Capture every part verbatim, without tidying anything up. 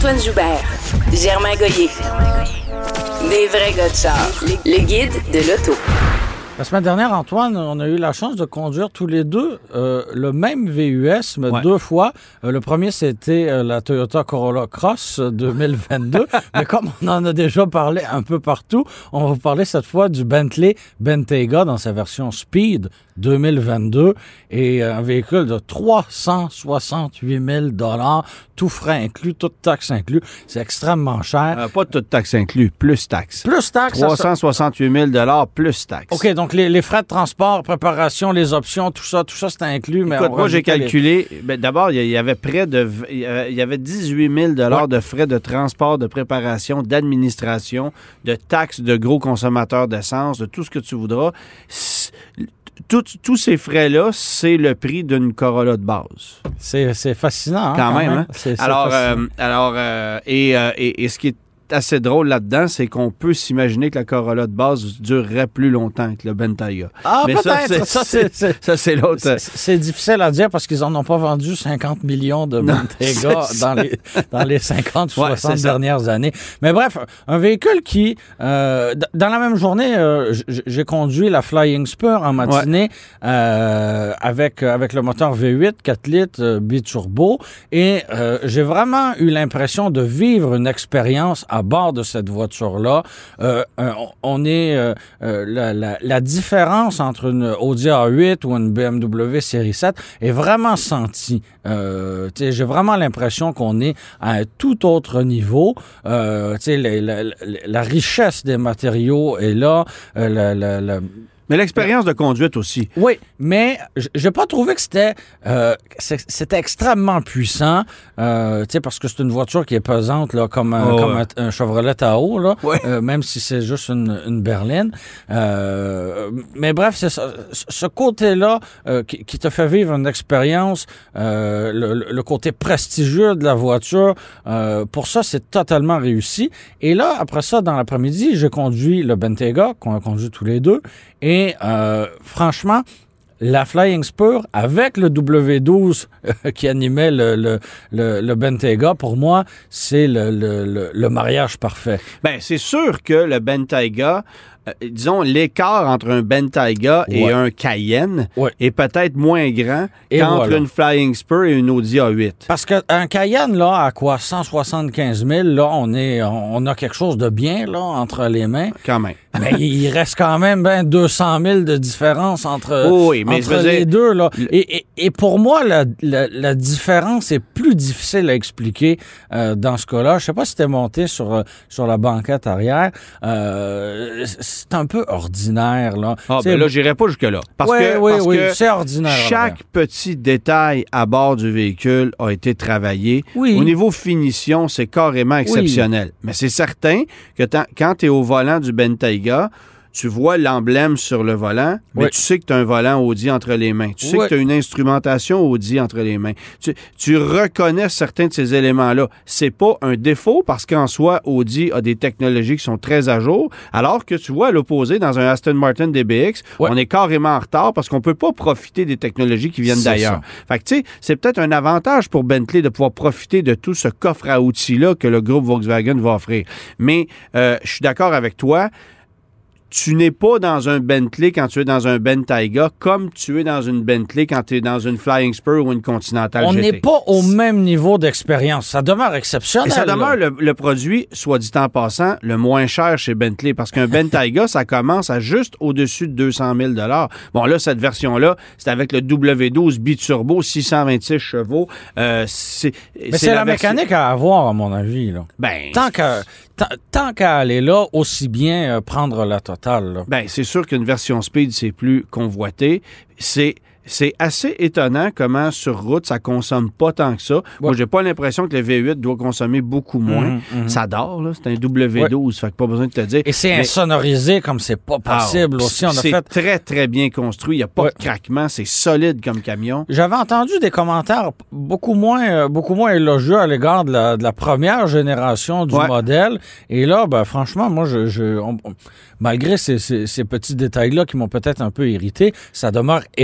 Antoine Joubert, Germain Goyer. Des vrais gars de char. Le guide de l'auto. La semaine dernière, Antoine, on a eu la chance de conduire tous les deux euh, le même V U S, mais ouais. deux fois. Euh, le premier, c'était euh, la Toyota Corolla Cross deux mille vingt-deux. Mais comme on en a déjà parlé un peu partout, on va vous parler cette fois du Bentley Bentayga dans sa version Speed deux mille vingt-deux et un véhicule de trois cent soixante-huit mille dollars, tout frais inclus, toute taxe inclus. C'est extrêmement cher. Euh, pas toute taxe inclus, plus taxe. Plus taxe. trois cent soixante-huit mille dollars plus taxe. OK, donc les, les frais de transport, préparation, les options, tout ça, tout ça, c'est inclus. Mais Écoute, moi, j'ai calculé. Les... Ben, d'abord, il y avait près de... Il y avait dix-huit mille dollars ouais. de frais de transport, de préparation, d'administration, de taxes de gros consommateurs d'essence, de tout ce que tu voudras. Tout, tous ces frais-là, c'est le prix d'une Corolla de base. C'est, c'est fascinant. Hein, quand, quand même. même. Hein? C'est, c'est alors, fascinant. Euh, alors euh, et, euh, et, et ce qui est assez drôle là-dedans, c'est qu'on peut s'imaginer que la Corolla de base durerait plus longtemps que le Bentayga. Ah, mais peut-être! Ça, c'est, ça, c'est, c'est, ça, c'est l'autre. C'est, c'est difficile à dire parce qu'ils n'en ont pas vendu cinquante millions de Bentayga dans les, dans les cinquante ou ouais, soixante dernières années. Mais bref, un véhicule qui, euh, d- dans la même journée, euh, j- j'ai conduit la Flying Spur en matinée ouais. euh, avec, avec le moteur V huit, quatre litres, euh, biturbo, et euh, j'ai vraiment eu l'impression de vivre une expérience à bord de cette voiture-là. Euh, on est euh, euh, la, la, la différence entre une Audi A huit ou une B M W série sept est vraiment sentie. Euh, j'ai vraiment l'impression qu'on est à un tout autre niveau. Euh, la, la, la, la richesse des matériaux est là. Euh, la, la, la, Mais l'expérience de conduite aussi. Oui, mais j'ai pas trouvé que c'était euh, c'était extrêmement puissant, euh, tu sais, parce que c'est une voiture qui est pesante là, comme un, oh, comme ouais. un, un Chevrolet Tahoe là, ouais. euh, même si c'est juste une, une berline. Euh, mais bref, c'est ça, ce côté-là euh, qui, qui te fait vivre une expérience, euh, le, le côté prestigieux de la voiture. Euh, pour ça, c'est totalement réussi. Et là, après ça, dans l'après-midi, j'ai conduit le Bentayga qu'on a conduit tous les deux. Et euh, franchement, la Flying Spur avec le W douze euh, qui animait le, le, le, le Bentayga, pour moi, c'est le, le, le, le mariage parfait. Bien, c'est sûr que le Bentayga, euh, disons, l'écart entre un Bentayga ouais. et un Cayenne ouais. est peut-être moins grand et qu'entre voilà. une Flying Spur et une Audi A huit. Parce qu'un Cayenne, là, à quoi, cent soixante-quinze mille, là, on, est, on a quelque chose de bien, là, entre les mains. Quand même. Mais il reste quand même ben, deux cent mille de différence entre, oh oui, mais entre les dire, deux. Là. Le... Et, et, et pour moi, la, la, la différence est plus difficile à expliquer euh, dans ce cas-là. Je sais pas si t'es monté sur, euh, sur la banquette arrière. Euh, c'est un peu ordinaire. Là, ah, ben là, j'irai pas jusque-là. Parce oui, que, oui, parce oui, que c'est ordinaire. Chaque petit détail à bord du véhicule a été travaillé. Oui. Au niveau finition, c'est carrément exceptionnel. Oui. Mais c'est certain que quand tu es au volant du Bentayga, tu vois l'emblème sur le volant, mais oui. tu sais que tu as un volant Audi entre les mains. Tu sais oui. que tu as une instrumentation Audi entre les mains. Tu, tu reconnais certains de ces éléments-là. C'est pas un défaut parce qu'en soi, Audi a des technologies qui sont très à jour, alors que tu vois, à l'opposé, dans un Aston Martin D B X, oui. on est carrément en retard parce qu'on peut pas profiter des technologies qui viennent c'est d'ailleurs. Ça. Fait que tu sais, c'est peut-être un avantage pour Bentley de pouvoir profiter de tout ce coffre à outils-là que le groupe Volkswagen va offrir. Mais euh, je suis d'accord avec toi. Tu n'es pas dans un Bentley quand tu es dans un Bentayga comme tu es dans une Bentley quand tu es dans une Flying Spur ou une Continental On G T. On n'est pas au même niveau d'expérience. Ça demeure exceptionnel. Et ça demeure le, le produit, soit dit en passant, le moins cher chez Bentley parce qu'un Bentayga, ça commence à juste au-dessus de deux cent mille dollars. Bon, là, cette version-là, c'est avec le W douze biturbo, six cent vingt-six chevaux. Euh, c'est, Mais c'est, c'est la, la version... mécanique à avoir, à mon avis. Là. Ben, tant qu'à... Tant qu'à aller là, aussi bien euh, prendre la totale. Là. Bien, c'est sûr qu'une version Speed, c'est plus convoité. C'est... C'est assez étonnant comment sur route, ça consomme pas tant que ça. Ouais. Moi, j'ai pas l'impression que le V huit doit consommer beaucoup moins. Mm-hmm. Ça dort, là. C'est un W douze, ouais. fait que pas besoin de te dire. Et c'est mais... insonorisé comme c'est pas possible ah, aussi. On a c'est fait... très, très bien construit. Il n'y a pas ouais. de craquement. C'est solide comme camion. J'avais entendu des commentaires beaucoup moins, euh, beaucoup moins élogieux à l'égard de la, de la première génération du ouais. modèle. Et là, ben, franchement, moi, je, je on, on, malgré ces, ces, ces petits détails-là qui m'ont peut-être un peu irrité, ça demeure épatant.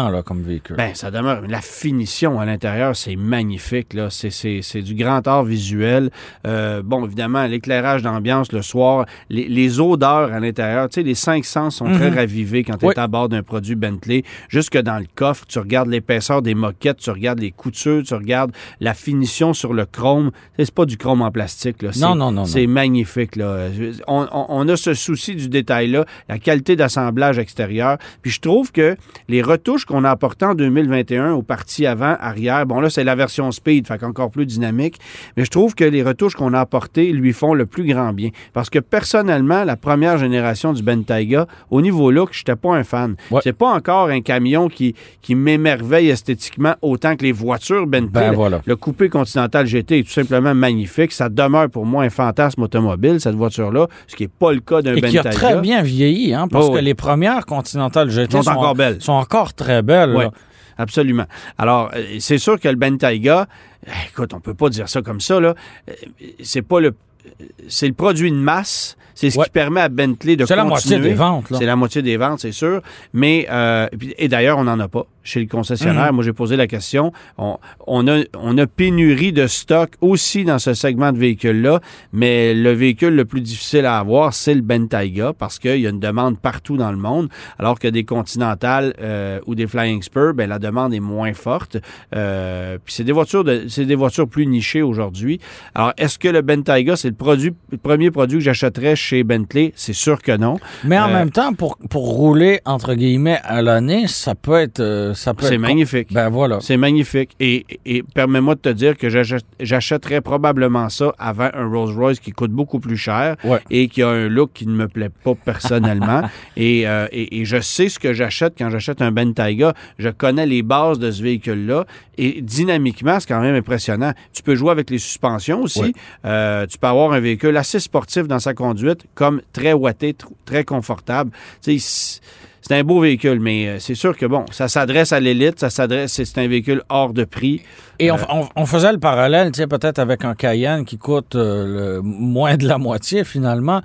imposant là, comme véhicule. Ben, ça demeure. La finition à l'intérieur, c'est magnifique. Là. C'est, c'est, c'est du grand art visuel. Euh, bon, évidemment, l'éclairage d'ambiance le soir, les, les odeurs à l'intérieur. Tu sais, les cinq sens sont mm-hmm. très ravivés quand tu es oui. à bord d'un produit Bentley. Jusque dans le coffre, tu regardes l'épaisseur des moquettes, tu regardes les coutures, tu regardes la finition sur le chrome. C'est pas du chrome en plastique. Là. C'est, non, non, non. C'est non. magnifique. Là. On, on, on a ce souci du détail-là, la qualité d'assemblage extérieur. Puis je trouve que les retouches qu'on a apportées en deux mille vingt et un aux parties avant, arrière, bon là, c'est la version Speed, fait qu'encore plus dynamique, mais je trouve que les retouches qu'on a apportées lui font le plus grand bien. Parce que personnellement, la première génération du Bentayga, au niveau look, je n'étais pas un fan. Ouais. C'est pas encore un camion qui, qui m'émerveille esthétiquement autant que les voitures Bentley. Ben, voilà. Le coupé Continental G T est tout simplement magnifique. Ça demeure pour moi un fantasme automobile, cette voiture-là, ce qui n'est pas le cas d'un Bentayga. Et qui a très bien vieilli, hein, parce oh, que oui. les premières Continental G T sont, sont encore belles. Sont encore très belles. Oui, là. Absolument. Alors, c'est sûr que le Bentayga, écoute, on peut pas dire ça comme ça, là. C'est pas le... C'est le produit de masse. C'est ce ouais. qui permet à Bentley de c'est continuer. C'est la moitié des ventes. Là. C'est la moitié des ventes, c'est sûr. Mais, euh, et d'ailleurs, on n'en a pas chez le concessionnaire. Mmh. Moi, j'ai posé la question. On, on, a, on a pénurie de stock aussi dans ce segment de véhicules-là, mais le véhicule le plus difficile à avoir, c'est le Bentayga parce qu'il y a une demande partout dans le monde, alors que des Continentales euh, ou des Flying Spur, ben, la demande est moins forte. Euh, puis c'est des voitures de, c'est des voitures plus nichées aujourd'hui. Alors, est-ce que le Bentayga, c'est le, produit, le premier produit que j'achèterais chez Bentley? C'est sûr que non. Mais en euh, même temps, pour, pour rouler, entre guillemets, à l'année, ça peut être... Euh, ça peut c'est être magnifique. Ben voilà. C'est magnifique. Et, et permets-moi de te dire que j'achète, j'achèterais probablement ça avant un Rolls-Royce qui coûte beaucoup plus cher ouais. et qui a un look qui ne me plaît pas personnellement. et, euh, et, et je sais ce que j'achète quand j'achète un Bentayga. Je connais les bases de ce véhicule-là. Et dynamiquement, c'est quand même impressionnant. Tu peux jouer avec les suspensions aussi. Ouais. Euh, tu peux avoir un véhicule assez sportif dans sa conduite, comme très watté, t- très confortable. Tu sais, c'est un beau véhicule, mais c'est sûr que, bon, ça s'adresse à l'élite, ça s'adresse, c'est un véhicule hors de prix. Et euh, on, on, on faisait le parallèle, tu sais, peut-être avec un Cayenne qui coûte euh, le, moins de la moitié, finalement.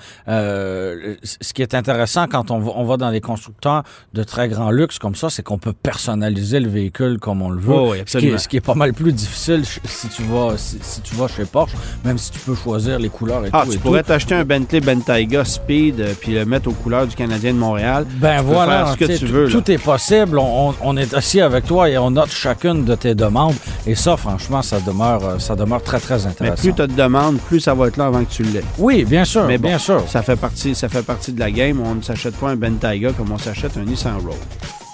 Euh, ce qui est intéressant quand on va, on va dans les constructeurs de très grand luxe comme ça, c'est qu'on peut personnaliser le véhicule comme on le veut. Oh, oui, ce, qui est, ce qui est pas mal plus difficile si tu vas si, si tu vas chez Porsche, même si tu peux choisir les couleurs et ah, tout. Tu et pourrais tout. t'acheter un Bentley Bentayga Speed euh, puis le mettre aux couleurs du Canadien de Montréal. Ben tu voilà, faire ce que tu veux. Tout là. Est possible. On, on est assis avec toi et on note chacune de tes demandes. Et ça, franchement, ça demeure, ça demeure très, très intéressant. Mais plus tu te demandes, plus ça va être là avant que tu l'aies. Oui, bien sûr, Mais bon, bien sûr. Ça fait partie, ça fait partie de la game. On ne s'achète pas un Bentayga comme on s'achète un Nissan Rogue.